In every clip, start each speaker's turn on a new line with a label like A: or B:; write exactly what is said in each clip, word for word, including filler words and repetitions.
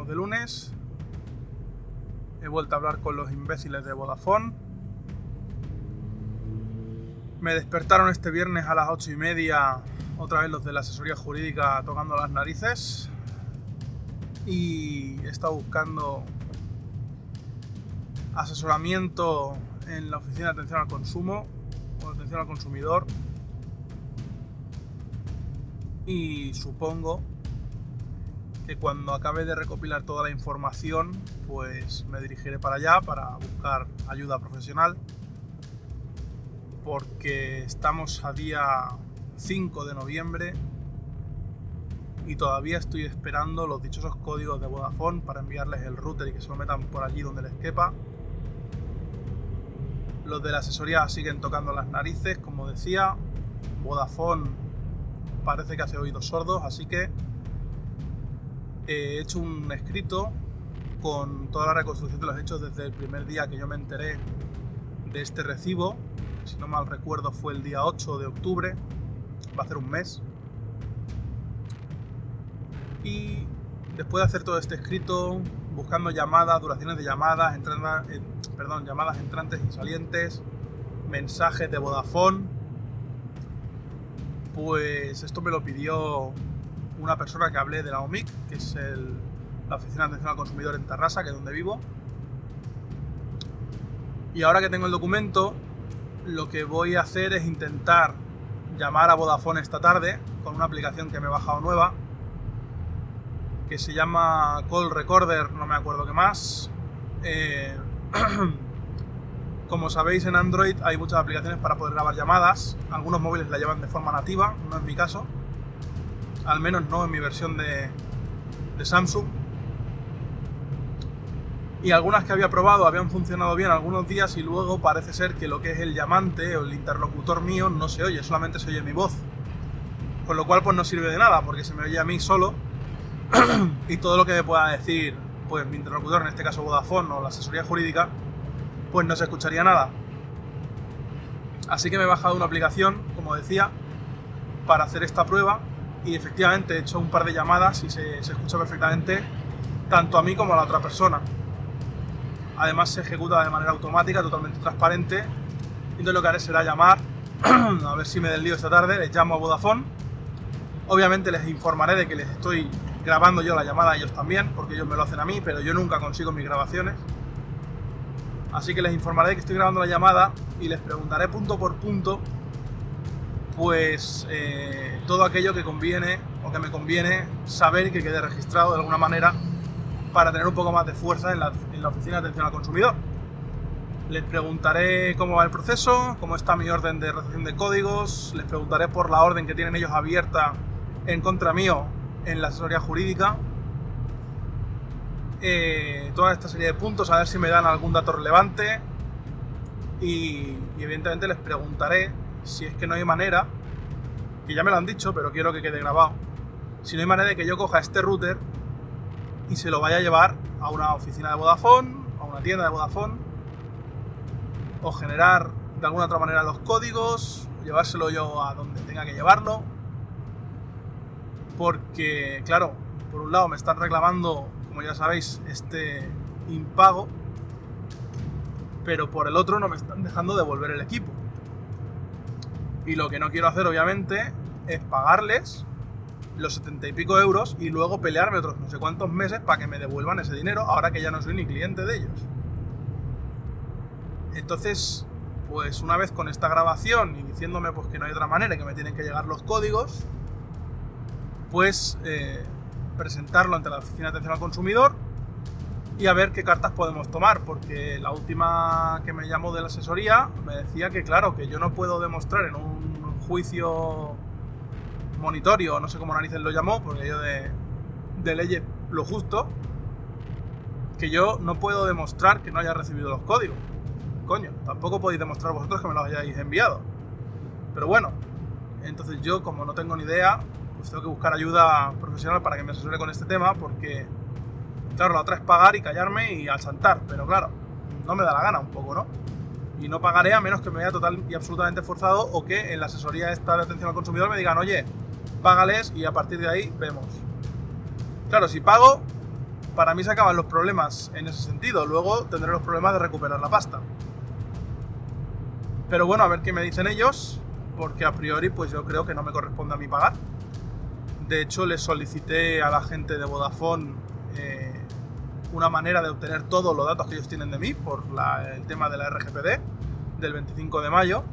A: estamos de lunes. He vuelto a hablar con los imbéciles de Vodafone. Me despertaron este viernes a las ocho y media, otra vez los de la asesoría jurídica tocando las narices. Y he estado buscando asesoramiento en la oficina de atención al consumo o atención al consumidor. Y supongo que cuando acabe de recopilar toda la información, pues me dirigiré para allá para buscar ayuda profesional, porque estamos a día cinco de noviembre y todavía estoy esperando los dichosos códigos de Vodafone para enviarles el router y que se lo metan por allí donde les quepa. Los de la asesoría siguen tocando las narices, como decía. Vodafone parece que hace oídos sordos, así que he hecho un escrito con toda la reconstrucción de los hechos desde el primer día que yo me enteré de este recibo. Si no mal recuerdo fue el día ocho de octubre, va a ser un mes. Y después de hacer todo este escrito, buscando llamadas, duraciones de llamadas, entrada, eh, perdón, llamadas entrantes y salientes, mensajes de Vodafone, pues esto me lo pidió una persona que hablé de la O M I C, que es el, la Oficina de Atención al Consumidor en Tarrasa, que es donde vivo. Y ahora que tengo el documento, lo que voy a hacer es intentar llamar a Vodafone esta tarde con una aplicación que me he bajado nueva, que se llama Call Recorder, no me acuerdo qué más. Eh, como sabéis, en Android hay muchas aplicaciones para poder grabar llamadas. Algunos móviles la llevan de forma nativa, no es mi caso. Al menos no en mi versión de, de Samsung. Y algunas que había probado habían funcionado bien algunos días y luego parece ser que lo que es el llamante o el interlocutor mío no se oye, solamente se oye mi voz. Con lo cual pues no sirve de nada porque se me oye a mí solo y todo lo que me pueda decir pues mi interlocutor, en este caso Vodafone o la asesoría jurídica, pues no se escucharía nada. Así que me he bajado una aplicación, como decía, para hacer esta prueba. Y efectivamente he hecho un par de llamadas y se, se escucha perfectamente tanto a mí como a la otra persona. Además se ejecuta de manera automática, totalmente transparente. Entonces lo que haré será llamar, a ver si me del lío esta tarde, les llamo a Vodafone. Obviamente les informaré de que les estoy grabando yo la llamada a ellos también, porque ellos me lo hacen a mí, pero yo nunca consigo mis grabaciones. Así que les informaré de que estoy grabando la llamada y les preguntaré punto por punto pues eh, todo aquello que conviene o que me conviene saber y que quede registrado de alguna manera para tener un poco más de fuerza en la, en la oficina de atención al consumidor. Les preguntaré cómo va el proceso, cómo está mi orden de recepción de códigos, les preguntaré por la orden que tienen ellos abierta en contra mío en la asesoría jurídica, eh, toda esta serie de puntos, a ver si me dan algún dato relevante y, y evidentemente les preguntaré si es que no hay manera, que ya me lo han dicho, pero quiero que quede grabado, si no hay manera de que yo coja este router y se lo vaya a llevar a una oficina de Vodafone, a una tienda de Vodafone, o generar de alguna otra manera los códigos, llevárselo yo a donde tenga que llevarlo, porque, claro, por un lado me están reclamando, como ya sabéis, este impago, pero por el otro no me están dejando devolver el equipo. Y lo que no quiero hacer, obviamente, es pagarles los setenta y pico euros y luego pelearme otros no sé cuántos meses para que me devuelvan ese dinero, ahora que ya no soy ni cliente de ellos. Entonces, pues una vez con esta grabación y diciéndome pues que no hay otra manera y que me tienen que llegar los códigos, pues eh, presentarlo ante la oficina de atención al consumidor y a ver qué cartas podemos tomar, porque la última que me llamó de la asesoría me decía que claro, que yo no puedo demostrar en un juicio monitorio, no sé cómo narices lo llamó, porque yo de, de leyes lo justo, que yo no puedo demostrar que no haya recibido los códigos. Coño, tampoco podéis demostrar vosotros que me los hayáis enviado. Pero bueno, entonces yo como no tengo ni idea, pues tengo que buscar ayuda profesional para que me asesore con este tema, porque claro, la otra es pagar y callarme y al saltar, pero claro, no me da la gana un poco, ¿no? Y no pagaré a menos que me vea total y absolutamente forzado o que en la asesoría esta de atención al consumidor me digan, oye, págales y a partir de ahí vemos. Claro, si pago, para mí se acaban los problemas en ese sentido. Luego tendré los problemas de recuperar la pasta. Pero bueno, a ver qué me dicen ellos, porque a priori pues yo creo que no me corresponde a mí pagar. De hecho, les solicité a la gente de Vodafone eh, una manera de obtener todos los datos que ellos tienen de mí por la, el tema de la R G P D del veinticinco de mayo,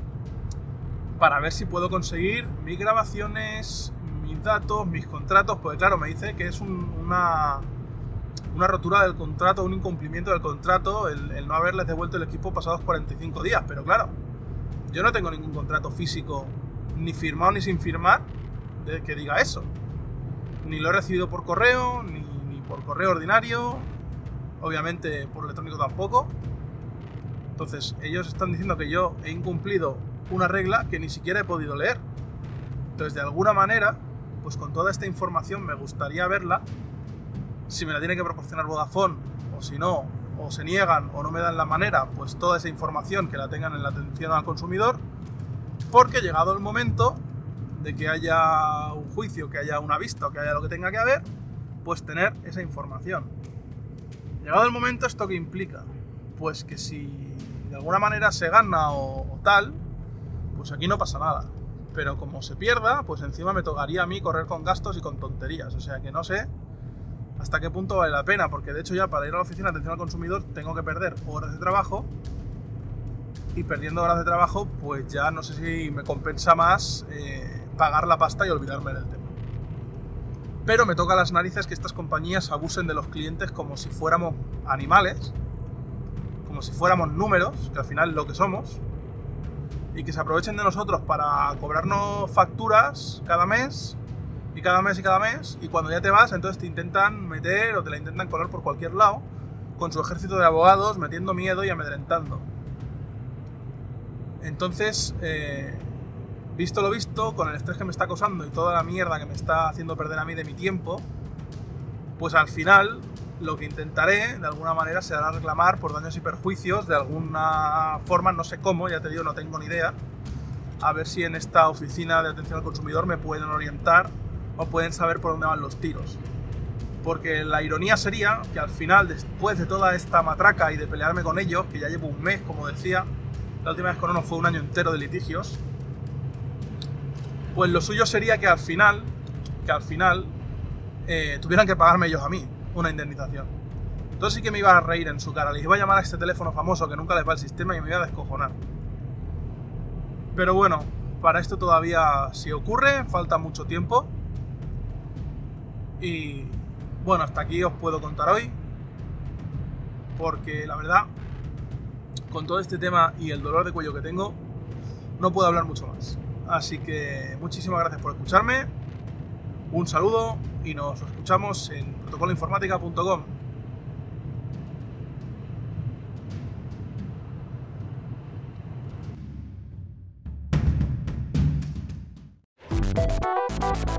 A: para ver si puedo conseguir mis grabaciones, mis datos, mis contratos, porque claro, me dice que es un, una, una rotura del contrato, un incumplimiento del contrato, el, el no haberles devuelto el equipo pasados cuarenta y cinco días, pero claro, yo no tengo ningún contrato físico, ni firmado ni sin firmar, de que diga eso. Ni lo he recibido por correo, ni, ni por correo ordinario, obviamente por electrónico tampoco. Entonces, ellos están diciendo que yo he incumplido una regla que ni siquiera he podido leer. Entonces, de alguna manera, pues con toda esta información me gustaría verla. Si me la tiene que proporcionar Vodafone, o si no, o se niegan o no me dan la manera, pues toda esa información que la tengan en la atención al consumidor, porque llegado el momento de que haya un juicio, que haya una vista o que haya lo que tenga que haber, pues tener esa información. Llegado el momento, ¿esto qué implica? Pues que si de alguna manera se gana o, o tal, pues aquí no pasa nada. Pero como se pierda, pues encima me tocaría a mí correr con gastos y con tonterías. O sea que no sé hasta qué punto vale la pena, porque de hecho ya para ir a la oficina de atención al consumidor tengo que perder horas de trabajo, y perdiendo horas de trabajo, pues ya no sé si me compensa más eh, pagar la pasta y olvidarme del tema. Pero me toca las narices que estas compañías abusen de los clientes como si fuéramos animales, como si fuéramos números, que al final es lo que somos, y que se aprovechen de nosotros para cobrarnos facturas cada mes, y cada mes y cada mes, y cuando ya te vas, entonces te intentan meter o te la intentan colar por cualquier lado, con su ejército de abogados, metiendo miedo y amedrentando. Entonces, eh, visto lo visto, con el estrés que me está causando y toda la mierda que me está haciendo perder a mí de mi tiempo, pues al final lo que intentaré de alguna manera será reclamar por daños y perjuicios de alguna forma, no sé cómo, ya te digo, no tengo ni idea, a ver si en esta oficina de atención al consumidor me pueden orientar o pueden saber por dónde van los tiros. Porque la ironía sería que al final, después de toda esta matraca y de pelearme con ellos, que ya llevo un mes, como decía, la última vez con uno fue un año entero de litigios, pues lo suyo sería que al final, que al final eh, tuvieran que pagarme ellos a mí una indemnización. Entonces sí que me iba a reír en su cara, les iba a llamar a este teléfono famoso que nunca les va el sistema y me iba a descojonar. Pero bueno, para esto todavía, si ocurre, falta mucho tiempo. Y bueno, hasta aquí os puedo contar hoy, porque la verdad, con todo este tema y el dolor de cuello que tengo, no puedo hablar mucho más. Así que muchísimas gracias por escucharme, un saludo y nos escuchamos en protocolo informática punto com.